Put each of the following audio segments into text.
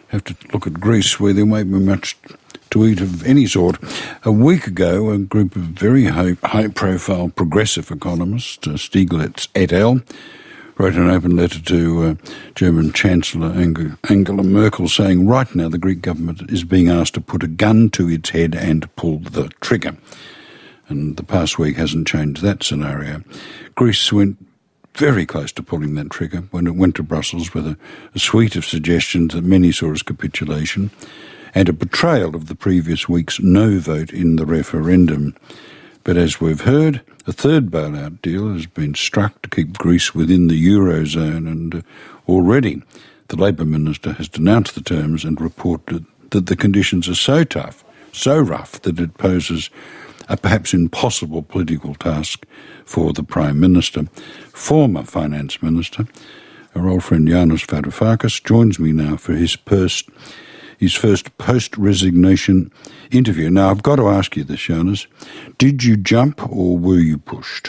have to look at Greece, where there won't be much to eat of any sort. A week ago, a group of very high-profile progressive economists, Stiglitz et al., wrote an open letter to German Chancellor Angela Merkel saying right now the Greek government is being asked to put a gun to its head and pull the trigger. And the past week hasn't changed that scenario. Greece went very close to pulling that trigger when it went to Brussels with a suite of suggestions that many saw as capitulation and a betrayal of the previous week's no vote in the referendum. But as we've heard, a third bailout deal has been struck to keep Greece within the Eurozone, and already the Labour Minister has denounced the terms and reported that the conditions are so tough, so rough, that it poses a perhaps impossible political task for the Prime Minister. Former Finance Minister, our old friend Yanis Varoufakis, joins me now for his first post-resignation interview. Now, I've got to ask you this, Yanis. Did you jump or were you pushed?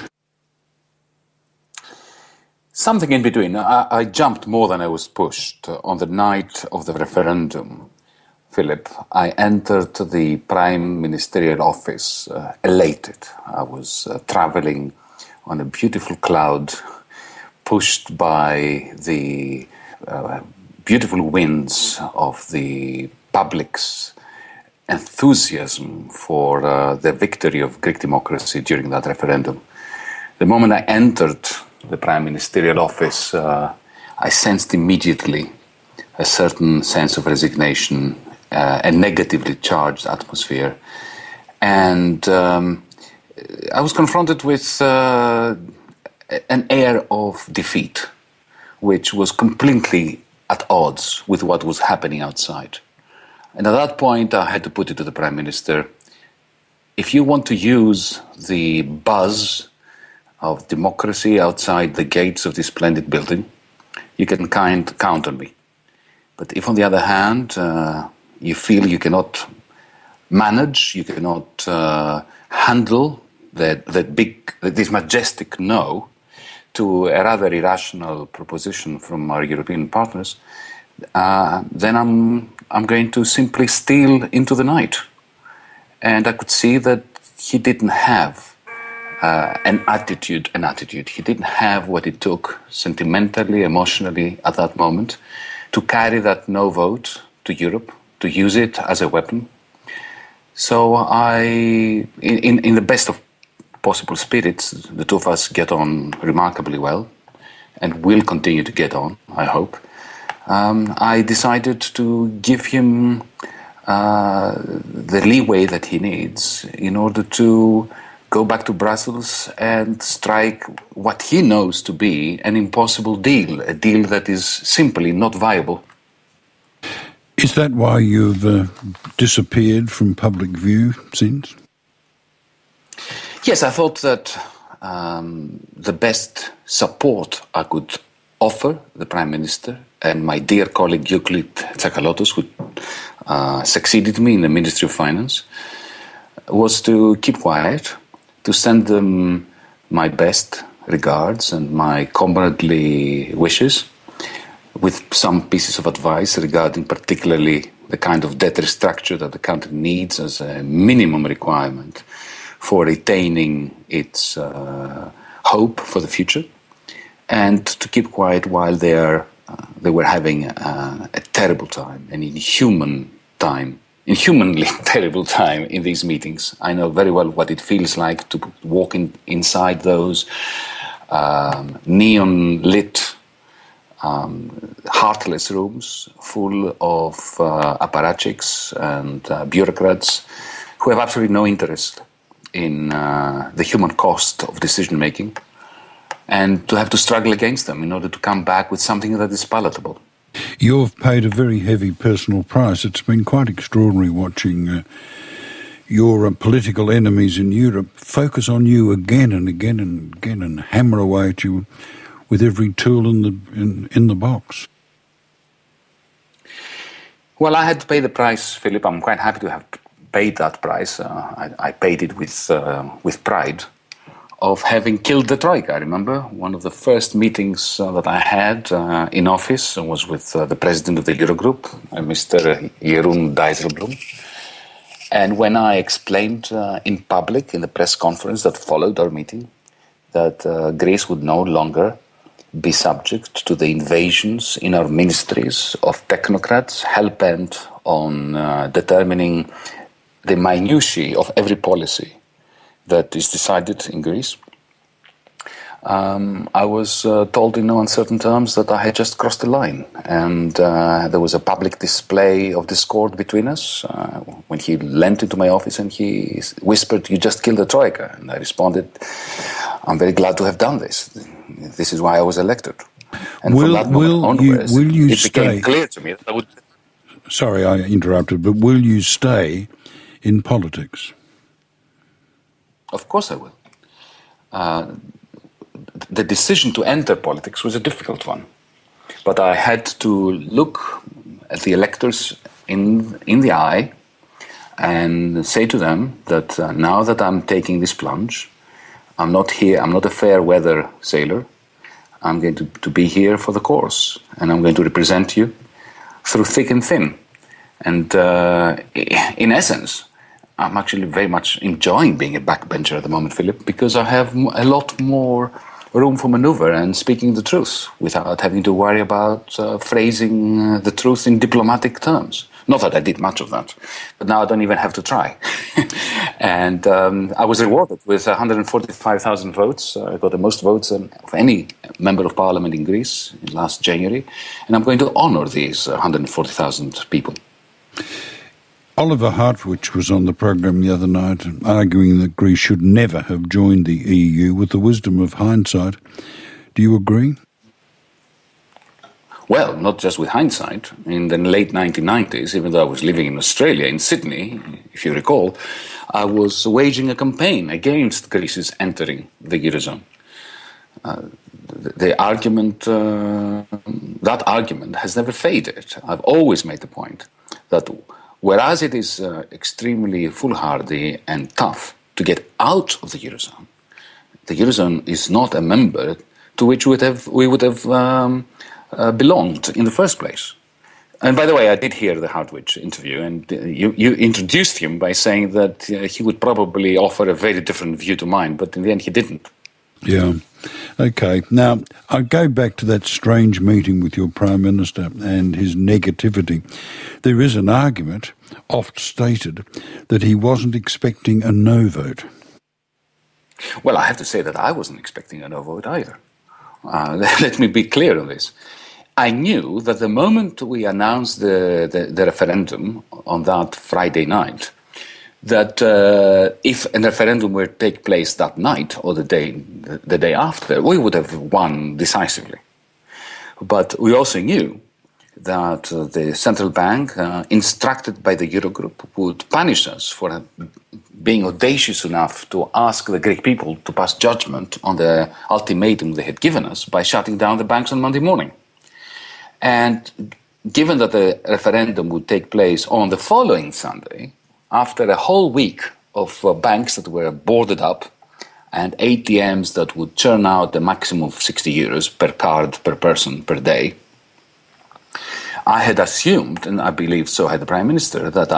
Something in between. I jumped more than I was pushed. On the night of the referendum, Philip, I entered the Prime Ministerial office elated. I was travelling on a beautiful cloud, pushed by the beautiful winds of the public's enthusiasm for the victory of Greek democracy during that referendum. The moment I entered the Prime Ministerial office, I sensed immediately a certain sense of resignation, a negatively charged atmosphere. And I was confronted with an air of defeat, which was completely at odds with what was happening outside. And at that point, I had to put it to the Prime Minister, if you want to use the buzz of democracy outside the gates of this splendid building, you can count on me. But if, on the other hand, you feel you cannot manage, you cannot handle this majestic no to a rather irrational proposition from our European partners, then I'm going to simply steal into the night. And I could see that he didn't have an attitude. He didn't have what it took sentimentally, emotionally at that moment to carry that no vote to Europe, to use it as a weapon. So in the best of possible spirits, the two of us get on remarkably well and will continue to get on, I hope. I decided to give him the leeway that he needs in order to go back to Brussels and strike what he knows to be an impossible deal, a deal that is simply not viable. Is that why you've disappeared from public view since? Yes, I thought that the best support I could offer the Prime Minister and my dear colleague Euclid Tsakalotos, who succeeded me in the Ministry of Finance, was to keep quiet, to send them my best regards and my comradely wishes, with some pieces of advice regarding particularly the kind of debt restructure that the country needs as a minimum requirement for retaining its hope for the future, and to keep quiet while they were having a terrible time, an inhumanly terrible time in these meetings. I know very well what it feels like to walk inside those neon-lit, heartless rooms full of apparatchiks and bureaucrats who have absolutely no interest in the human cost of decision-making, and to have to struggle against them in order to come back with something that is palatable. You've paid a very heavy personal price. It's been quite extraordinary watching your political enemies in Europe focus on you again and again and again and hammer away at you with every tool in the box. Well, I had to pay the price, Philip. I'm quite happy to have paid that price. I paid it with pride. of having killed the Troika. I remember one of the first meetings that I had in office was with the president of the Eurogroup, Mr. Jeroen Dijsselbloem. And when I explained in public, in the press conference that followed our meeting, that Greece would no longer be subject to the invasions in our ministries of technocrats hell-bent on determining the minutiae of every policy that is decided in Greece, I was told in no uncertain terms that I had just crossed the line, and there was a public display of discord between us when he leant into my office and he whispered, "You just killed the Troika." And I responded, "I'm very glad to have done this. This is why I was elected." And from that moment onwards, it became clear to me that I would... Sorry, I interrupted, but will you stay in politics? Of course I will. The decision to enter politics was a difficult one, but I had to look at the electors in the eye and say to them that now that I'm taking this plunge, I'm not a fair weather sailor. I'm going to be here for the course, and I'm going to represent you through thick and thin. And in essence, I'm actually very much enjoying being a backbencher at the moment, Philip, because I have a lot more room for maneuver and speaking the truth without having to worry about phrasing the truth in diplomatic terms. Not that I did much of that, but now I don't even have to try. And I was rewarded with 145,000 votes. I got the most votes of any member of parliament in Greece in last January, and I'm going to honour these 140,000 people. Oliver Hartwich was on the programme the other night arguing that Greece should never have joined the EU with the wisdom of hindsight. Do you agree? Well, not just with hindsight. In the late 1990s, even though I was living in Australia, in Sydney, if you recall, I was waging a campaign against Greece's entering the Eurozone. That argument has never faded. I've always made the point that whereas it is extremely foolhardy and tough to get out of the Eurozone is not a member to which we would have belonged in the first place. And by the way, I did hear the Hartwich interview, and you introduced him by saying that he would probably offer a very different view to mine, but in the end he didn't. Yeah. Okay. Now, I go back to that strange meeting with your Prime Minister and his negativity. There is an argument, oft stated, that he wasn't expecting a no vote. Well, I have to say that I wasn't expecting a no vote either. Let me be clear on this. I knew that the moment we announced the referendum on that Friday night, that if a referendum were to take place that night or the day after, we would have won decisively. But we also knew that the central bank, instructed by the Eurogroup, would punish us for being audacious enough to ask the Greek people to pass judgment on the ultimatum they had given us by shutting down the banks on Monday morning. And given that the referendum would take place on the following Sunday, after a whole week of banks that were boarded up and ATMs that would churn out a maximum of €60 per card per person per day, I had assumed, and I believe so had the Prime Minister, that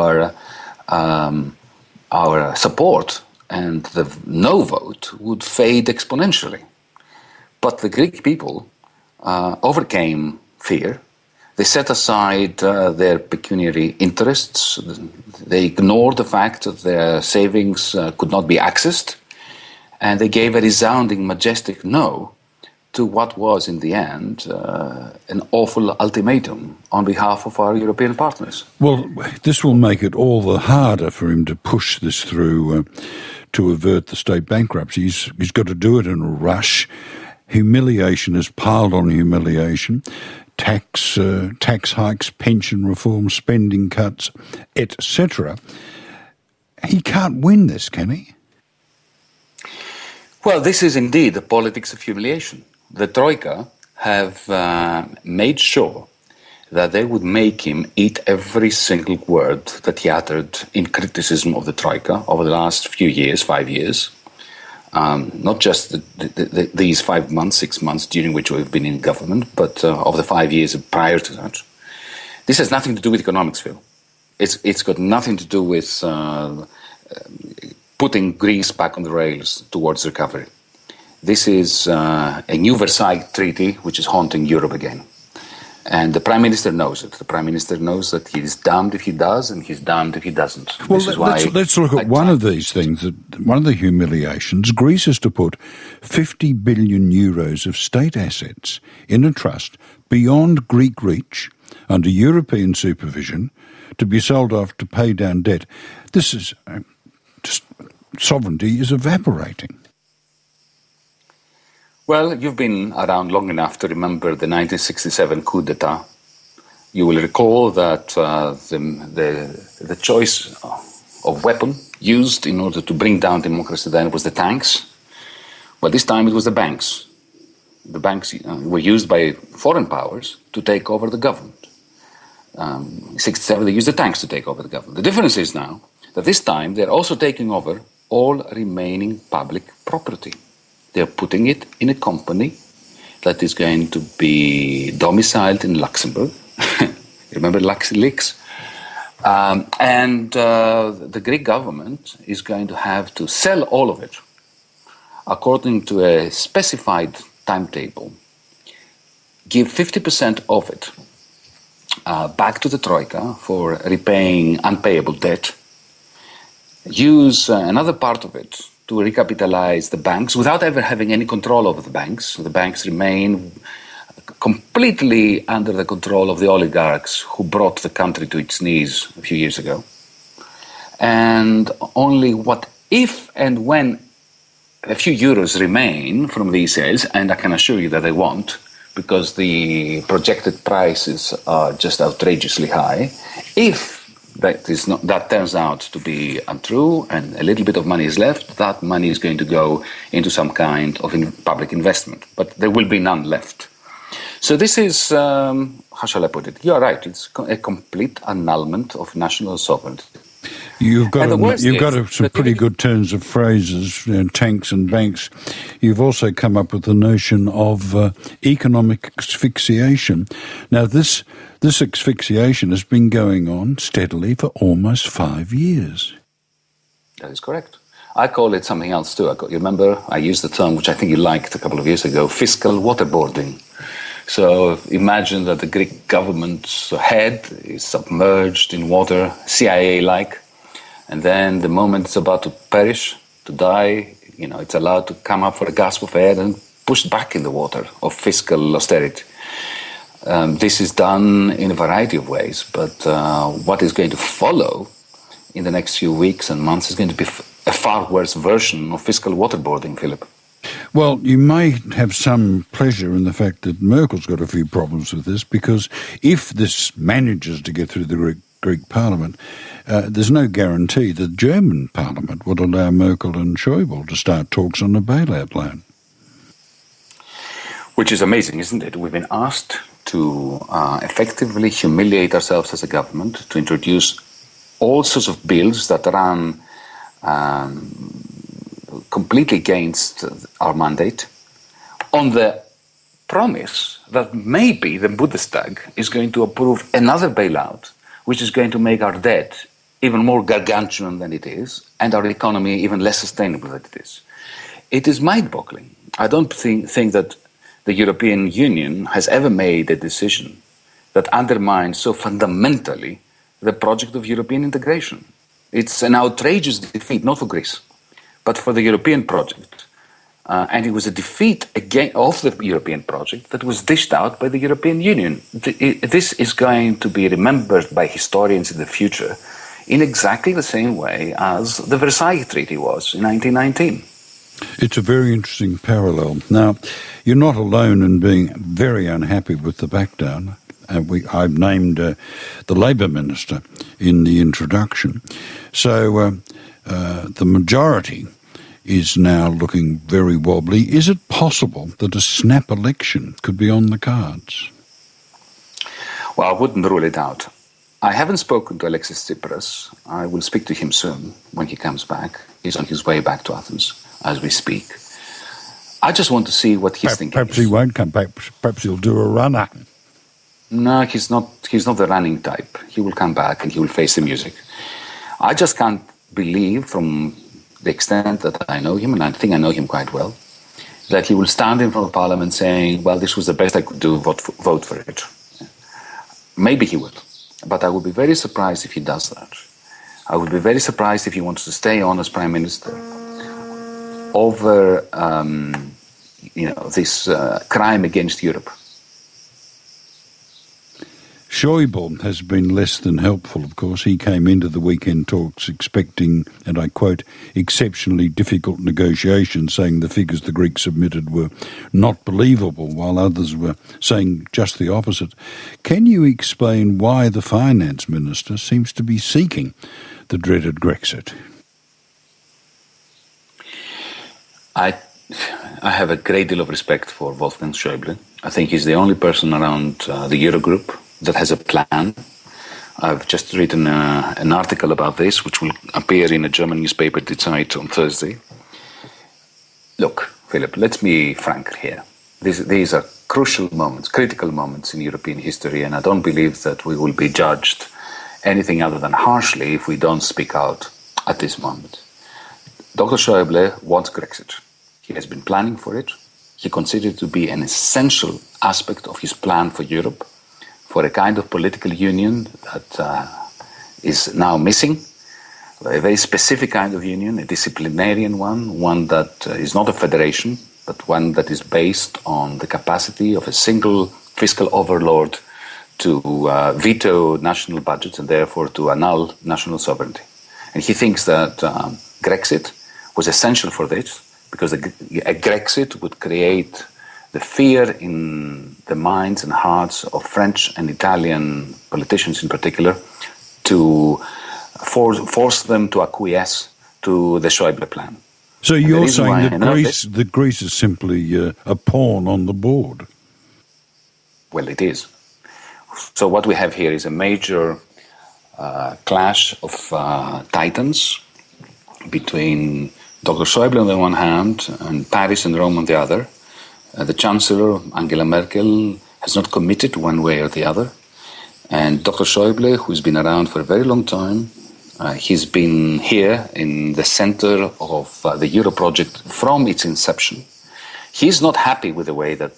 our support and the no vote would fade exponentially. But the Greek people overcame fear. They set aside their pecuniary interests. They ignored the fact that their savings could not be accessed. And they gave a resounding, majestic no to what was, in the end, an awful ultimatum on behalf of our European partners. Well, this will make it all the harder for him to push this through to avert the state bankruptcy. He's got to do it in a rush. Humiliation has piled on humiliation. Tax hikes, pension reform, spending cuts, etc. He can't win this, can he? Well, this is indeed the politics of humiliation. The Troika have made sure that they would make him eat every single word that he uttered in criticism of the Troika over the last few years, 5 years. Not just these 5 months, 6 months during which we've been in government, but of the 5 years prior to that. This has nothing to do with economics, Phil. It's got nothing to do with putting Greece back on the rails towards recovery. This is a new Versailles Treaty which is haunting Europe again. And the Prime Minister knows it. The Prime Minister knows that he's damned if he does and he's damned if he doesn't. Well, let's look at one of these things, one of the humiliations. Greece is to put 50 billion euros of state assets in a trust beyond Greek reach under European supervision to be sold off to pay down debt. This is just sovereignty is evaporating. Well, you've been around long enough to remember the 1967 coup d'etat. You will recall that the choice of weapon used in order to bring down democracy then was the tanks. Well, this time it was the banks. The banks were used by foreign powers to take over the government. In 1967 they used the tanks to take over the government. The difference is now that this time they're also taking over all remaining public property. They're putting it in a company that is going to be domiciled in Luxembourg. Remember LuxLeaks? And the Greek government is going to have to sell all of it according to a specified timetable. Give 50% of it back to the Troika for repaying unpayable debt. Use another part of it to recapitalize the banks without ever having any control over the banks. The banks remain completely under the control of the oligarchs who brought the country to its knees a few years ago. And only what if and when a few euros remain from these sales, and I can assure you that they won't, because the projected prices are just outrageously high, if that turns out to be untrue and a little bit of money is left, that money is going to go into some kind of public investment. But there will be none left. So this is, how shall I put it? You are right, it's a complete annulment of national sovereignty. You've got some pretty good turns of phrases, tanks and banks. You've also come up with the notion of economic asphyxiation. Now, this asphyxiation has been going on steadily for almost 5 years. That is correct. I call it something else too. You remember I used the term, which I think you liked a couple of years ago, fiscal waterboarding. So imagine that the Greek government's head is submerged in water, CIA-like, and then the moment it's about to perish, to die, it's allowed to come up for a gasp of air and pushed back in the water of fiscal austerity. This is done in a variety of ways, but what is going to follow in the next few weeks and months is going to be a far worse version of fiscal waterboarding, Philip. Well, you may have some pleasure in the fact that Merkel's got a few problems with this, because if this manages to get through the Greek Parliament, there's no guarantee the German Parliament would allow Merkel and Schäuble to start talks on a bailout loan. Which is amazing, isn't it? We've been asked to effectively humiliate ourselves as a government, to introduce all sorts of bills that run completely against our mandate, on the promise that maybe the Bundestag is going to approve another bailout, which is going to make our debt even more gargantuan than it is, and our economy even less sustainable than it is. It is mind-boggling. I don't think that the European Union has ever made a decision that undermines so fundamentally the project of European integration. It's an outrageous defeat, not for Greece, but for the European project. And it was a defeat again of the European project that was dished out by the European Union. This is going to be remembered by historians in the future in exactly the same way as the Versailles Treaty was in 1919. It's a very interesting parallel. Now, you're not alone in being very unhappy with the backdown. I've named the Labour Minister in the introduction. So the majority is now looking very wobbly. Is it possible that a snap election could be on the cards? Well, I wouldn't rule it out. I haven't spoken to Alexis Tsipras. I will speak to him soon when he comes back. He's on his way back to Athens. as we speak. I just want to see what he's thinking. Perhaps he won't come back. Perhaps he'll do a runner. No, he's not the running type. He will come back and he will face the music. I just can't believe, from the extent that I know him, and I think I know him quite well, that he will stand in front of Parliament saying, well, this was the best I could do, vote for it. Maybe he will. But I would be very surprised if he does that. I would be very surprised if he wants to stay on as Prime Minister over this crime against Europe. Schäuble has been less than helpful, of course. He came into the weekend talks expecting, and I quote, exceptionally difficult negotiations, saying the figures the Greeks submitted were not believable, while others were saying just the opposite. Can you explain why the finance minister seems to be seeking the dreaded Grexit? I have a great deal of respect for Wolfgang Schäuble. I think he's the only person around the Eurogroup that has a plan. I've just written an article about this, which will appear in a German newspaper, Die Zeit, on Thursday. Look, Philip, let's be frank here. These are crucial moments, critical moments in European history, and I don't believe that we will be judged anything other than harshly if we don't speak out at this moment. Dr. Schäuble wants Grexit. He has been planning for it. He considers it to be an essential aspect of his plan for Europe, for a kind of political union that is now missing, a very specific kind of union, a disciplinarian one that is not a federation, but one that is based on the capacity of a single fiscal overlord to veto national budgets and therefore to annul national sovereignty. And he thinks that Grexit was essential for this, because a Grexit would create the fear in the minds and hearts of French and Italian politicians in particular to force them to acquiesce to the Schäuble plan. So you're saying that Greece is simply a pawn on the board? Well, it is. So what we have here is a major clash of titans between Dr. Schäuble on the one hand and Paris and Rome on the other. The Chancellor, Angela Merkel, has not committed one way or the other. And Dr. Schäuble, who's been around for a very long time, he's been here in the center of the Euro project from its inception. He's not happy with the way that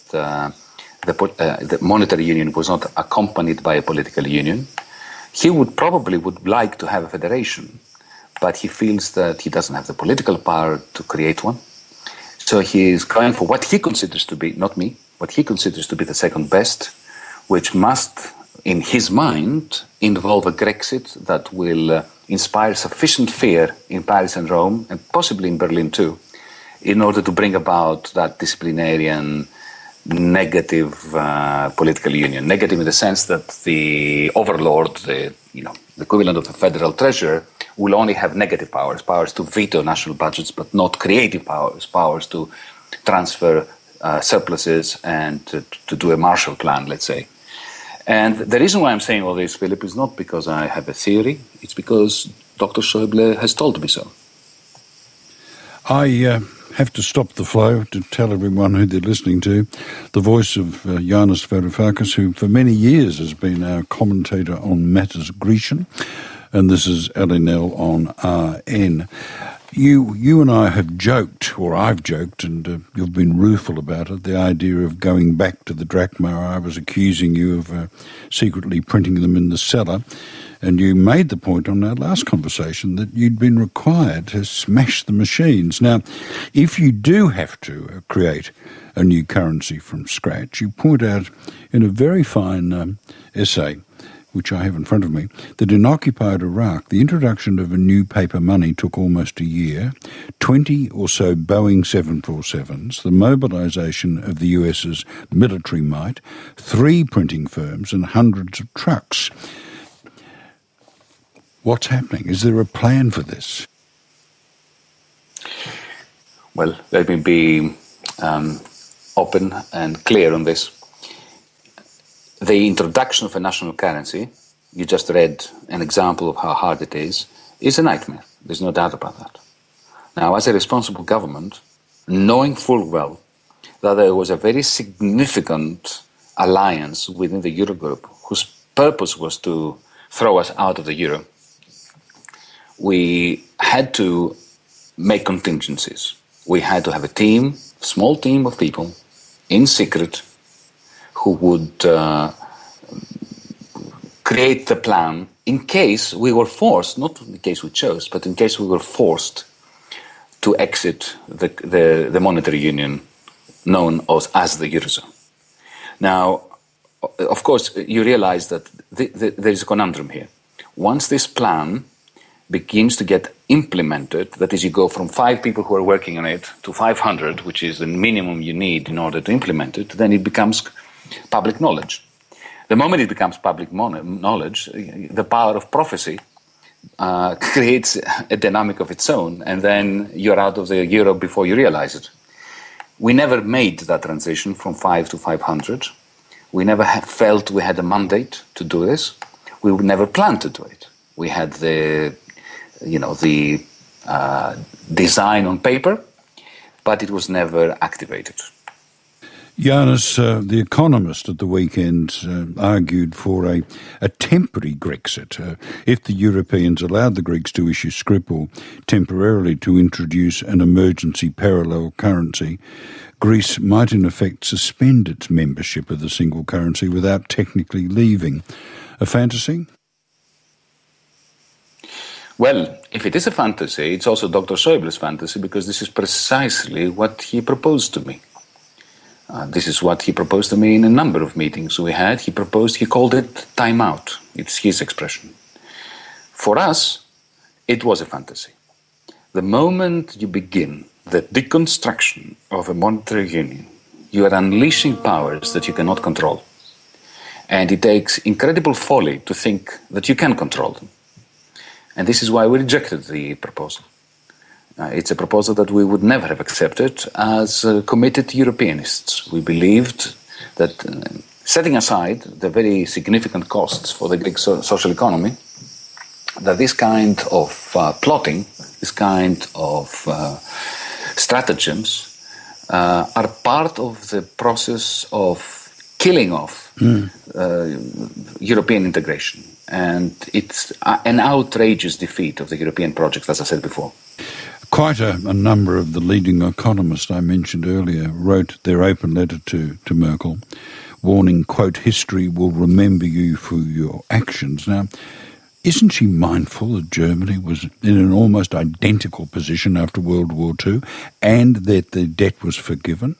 the monetary union was not accompanied by a political union. He would like to have a federation, but he feels that he doesn't have the political power to create one. So he is going for what he considers to be, not me, what he considers to be the second best, which must, in his mind, involve a Grexit that will inspire sufficient fear in Paris and Rome, and possibly in Berlin too, in order to bring about that disciplinarian, negative political union. Negative in the sense that the overlord, the equivalent of the federal treasurer, will only have negative powers to veto national budgets, but not creative powers to transfer surpluses and to do a Marshall Plan, let's say. And the reason why I'm saying all this, Philip, is not because I have a theory, it's because Dr. Schäuble has told me so. I have to stop the flow to tell everyone who they're listening to the voice of Yanis Varoufakis, who for many years has been our commentator on matters Grecian. And this is LNL on RN. You and I have joked, or I've joked, and you've been rueful about it, the idea of going back to the drachma. I was accusing you of secretly printing them in the cellar, and you made the point on our last conversation that you'd been required to smash the machines. Now, if you do have to create a new currency from scratch, you point out in a very fine essay, which I have in front of me, that in occupied Iraq, the introduction of a new paper money took almost a year, 20 or so Boeing 747s, the mobilization of the US's military might, 3 printing firms and hundreds of trucks. What's happening? Is there a plan for this? Well, let me be open and clear on this. The introduction of a national currency, you just read an example of how hard it is a nightmare. There's no doubt about that. Now, as a responsible government, knowing full well that there was a very significant alliance within the Eurogroup whose purpose was to throw us out of the euro, we had to make contingencies. We had to have a team, small team of people, in secret, who would create the plan in case we were forced, not in case we chose, but in case we were forced to exit the monetary union known as the Eurozone. Now, of course, you realize that there is a conundrum here. Once this plan begins to get implemented, that is, you go from 5 people who are working on it to 500, which is the minimum you need in order to implement it, then it becomes public knowledge. The moment it becomes public knowledge, the power of prophecy creates a dynamic of its own, and then you're out of the euro before you realize it. We never made that transition from 5 to 500. We never felt we had a mandate to do this. We would never plan to do it. We had the design on paper, but it was never activated. Yanis, The Economist at the weekend argued for a temporary Grexit. If the Europeans allowed the Greeks to issue scrip or temporarily to introduce an emergency parallel currency, Greece might in effect suspend its membership of the single currency without technically leaving. A fantasy? Well, if it is a fantasy, it's also Dr. Schäuble's fantasy, because this is precisely what he proposed to me. This is what he proposed to me in a number of meetings we had. He called it time out. It's his expression. For us, it was a fantasy. The moment you begin the deconstruction of a monetary union, you are unleashing powers that you cannot control. And it takes incredible folly to think that you can control them. And this is why we rejected the proposal. It's a proposal that we would never have accepted as committed Europeanists. We believed that setting aside the very significant costs for the Greek social economy, that this kind of plotting, this kind of stratagems are part of the process of killing off European integration. And it's an outrageous defeat of the European project, as I said before. Quite a number of the leading economists I mentioned earlier wrote their open letter to Merkel, warning, quote, history will remember you for your actions. Now, isn't she mindful that Germany was in an almost identical position after World War II and that the debt was forgiven?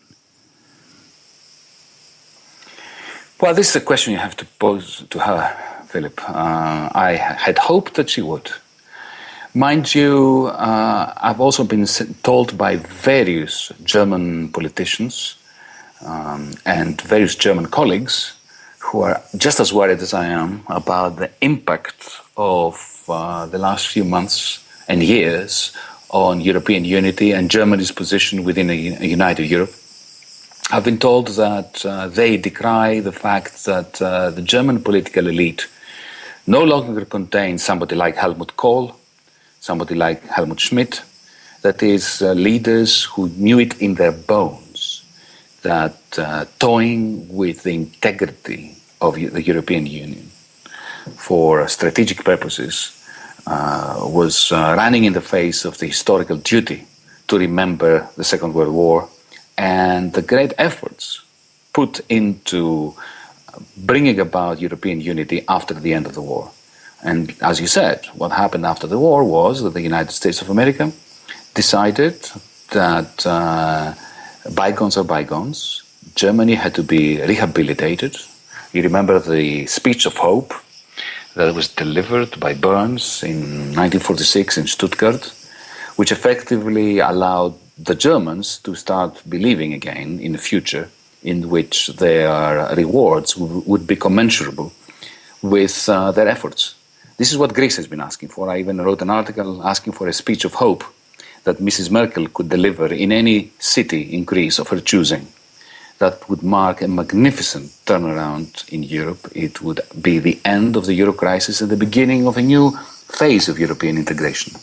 Well, this is a question you have to pose to her, Philip. I had hoped that she would. Mind you, I've also been told by various German politicians and various German colleagues who are just as worried as I am about the impact of the last few months and years on European unity and Germany's position within a united Europe. I've been told that they decry the fact that the German political elite no longer contains somebody like Helmut Kohl, somebody like Helmut Schmidt, that is, leaders who knew it in their bones, that toying with the integrity of the European Union for strategic purposes was running in the face of the historical duty to remember the Second World War and the great efforts put into bringing about European unity after the end of the war. And as you said, what happened after the war was that the United States of America decided that bygones are bygones. Germany had to be rehabilitated. You remember the speech of hope that was delivered by Burns in 1946 in Stuttgart, which effectively allowed the Germans to start believing again in a future in which their rewards would be commensurable with their efforts. This is what Greece has been asking for. I even wrote an article asking for a speech of hope that Mrs. Merkel could deliver in any city in Greece of her choosing. That would mark a magnificent turnaround in Europe. It would be the end of the Euro crisis and the beginning of a new phase of European integration.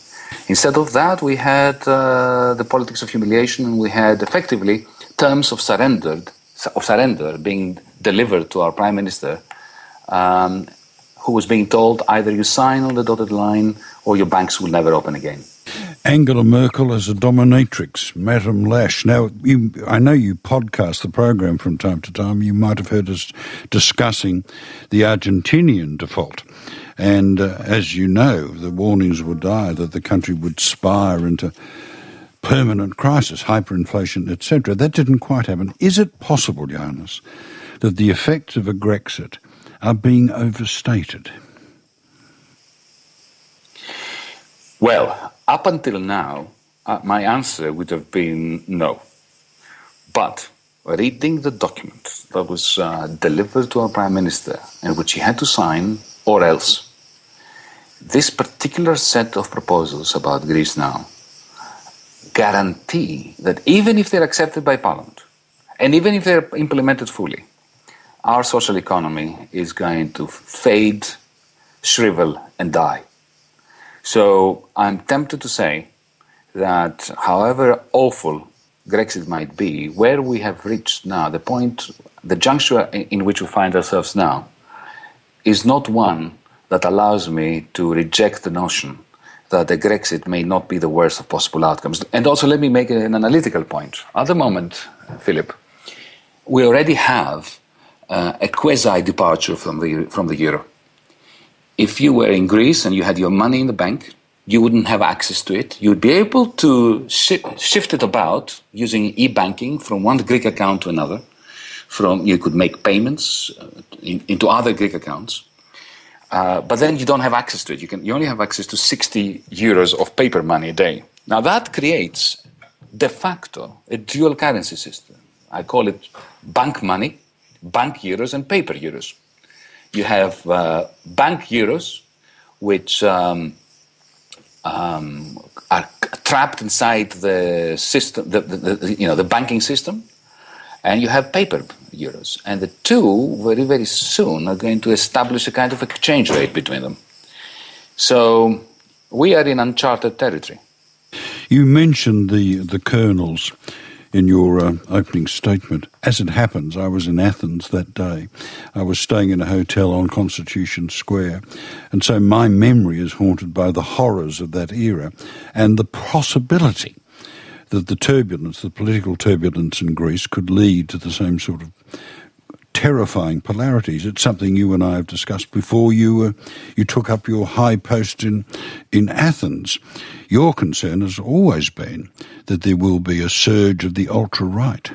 Instead of that, we had the politics of humiliation, and we had effectively terms of surrender being delivered to our Prime Minister, who was being told either you sign on the dotted line or your banks will never open again. Angela Merkel as a dominatrix, Madame Lash. Now, I know you podcast the program from time to time. You might have heard us discussing the Argentinian default. And as you know, the warnings were dire that the country would spire into permanent crisis, hyperinflation, etc. That didn't quite happen. Is it possible, Yanis, that the effects of a Grexit are being overstated? Well, up until now, my answer would have been no. But reading the document that was delivered to our Prime Minister and which he had to sign, or else, this particular set of proposals about Greece now guarantee that even if they're accepted by Parliament, and even if they're implemented fully, our social economy is going to fade, shrivel, and die. So I'm tempted to say that however awful Grexit might be, where we have reached now, the juncture in which we find ourselves now, is not one that allows me to reject the notion that the Grexit may not be the worst of possible outcomes. And also let me make an analytical point. At the moment, Philip, we already have a quasi-departure from the euro. If you were in Greece and you had your money in the bank, you wouldn't have access to it. You'd be able to shift it about using e-banking from one Greek account to another. You could make payments into other Greek accounts. But then you don't have access to it. You only have access to 60 euros of paper money a day. Now that creates de facto a dual currency system. I call it bank money, bank euros, and paper euros. You have bank euros, which are trapped inside the system, the banking system, and you have paper euros. And the two, very, very soon, are going to establish a kind of exchange rate between them. So we are in uncharted territory. You mentioned the kernels in your opening statement. As it happens, I was in Athens that day. I was staying in a hotel on Constitution Square, and so my memory is haunted by the horrors of that era and the possibility that the political turbulence in Greece could lead to the same sort of terrifying polarities. It's something you and I have discussed before you took up your high post in Athens. Your concern has always been that there will be a surge of the ultra-right.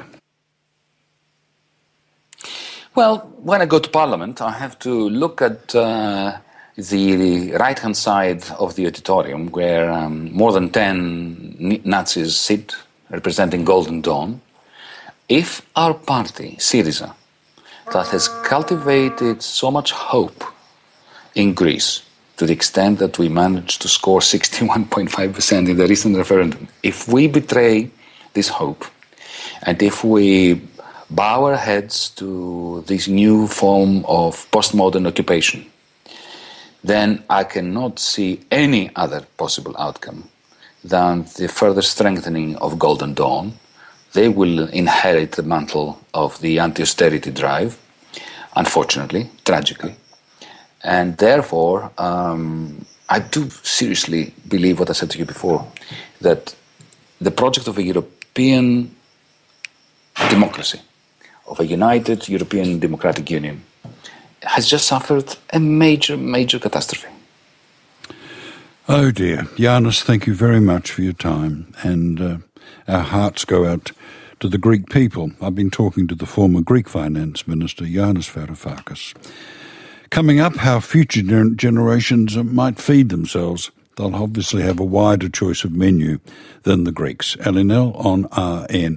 Well, when I go to Parliament, I have to look at the right-hand side of the auditorium where more than 10 Nazis sit representing Golden Dawn. If our party, Syriza, that has cultivated so much hope in Greece to the extent that we managed to score 61.5% in the recent referendum, if we betray this hope and if we bow our heads to this new form of postmodern occupation, then I cannot see any other possible outcome than the further strengthening of Golden Dawn. They will inherit the mantle of the anti-austerity drive, unfortunately, tragically. And therefore, I do seriously believe what I said to you before, that the project of a European democracy, of a united European democratic union, has just suffered a major, major catastrophe. Oh dear. Yanis, thank you very much for your time, and our hearts go out to the Greek people. I've been talking to the former Greek Finance Minister, Yanis Varoufakis. Coming up, how future generations might feed themselves. They'll obviously have a wider choice of menu than the Greeks. LNL on RN.